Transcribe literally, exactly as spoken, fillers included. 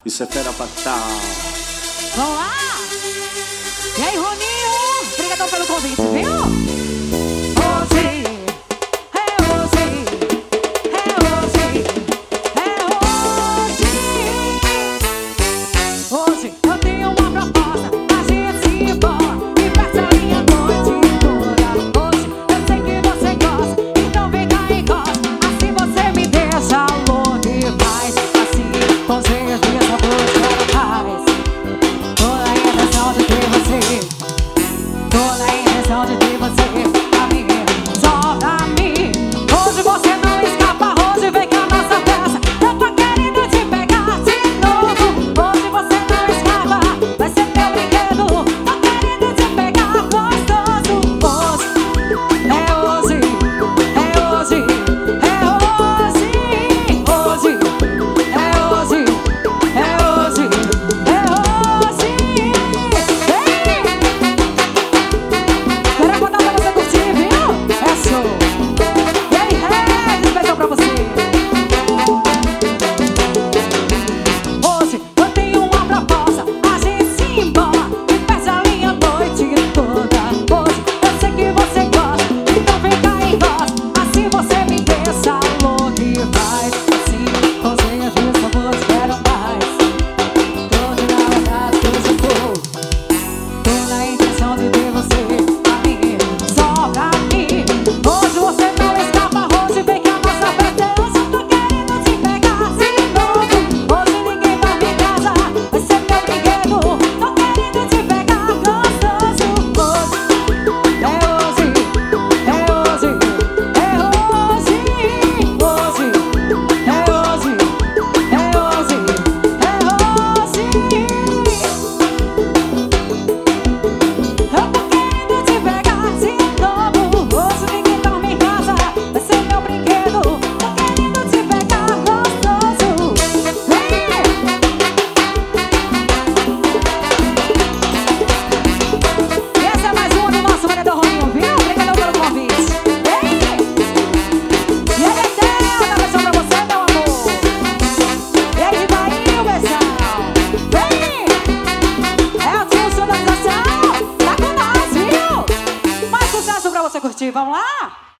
Isso é fera fatal. Vamos lá! E aí, Roninho? Obrigadão pelo convite, viu? Hoje é hoje, é hoje, é hoje. Hoje eu tenho uma proposta, a gente se embora e passa a minha noite toda. Hoje eu sei que você gosta, então vem cá e gosta. Assim você me deixa louco demais. Assim com certeza você quer mais. Toda a intenção de ter você, toda a intenção de ter você pra mim, só pra mim. Hoje você não escapa, hoje vem com a nossa peça. Eu tô querendo te pegar de novo. Hoje você não escapa, vai ser meu brinquedo. Tô querendo te pegar gostoso. Hoje é hoje, é hoje, é hoje. Hoje é hoje, é hoje, é hoje. Ei! Quero botar pra você curtir, viu? É show. E aí, Regis, beijão pra você. Hoje eu tenho uma proposta, a gente se embora e faz a minha noite toda. Hoje eu sei que você gosta, então vem cá e gosta. Assim você me deixa louco e faz. Assim com certeza você quer mais. Toda na verdade que eu for, toda a intenção de ter você pra mim, só pra mim. Hoje você não escapa, hoje vem com a nossa festa. Eu só tô querendo te pegar de novo. Hoje ninguém vai me casa, vai ser meu brinquedo. Tô querendo te pegar gostoso. Hoje é hoje, é hoje, é hoje. Hoje é hoje, é hoje, é hoje. Eu tô querendo te pegar de novo. Hoje ninguém dorme em casa, vai ser meu brinquedo. Tô querendo te pegar gostoso. Vem! E essa é mais uma do nosso vereador Roninho, viu? Obrigadão pelo convite. Vem! E aí, Eterna, beijão pra você, meu amor. E aí, de Bahia, beijão. Vem! É o tio Sonorização, tá com nós, viu? Mais sucesso pra você curtir, vamos lá?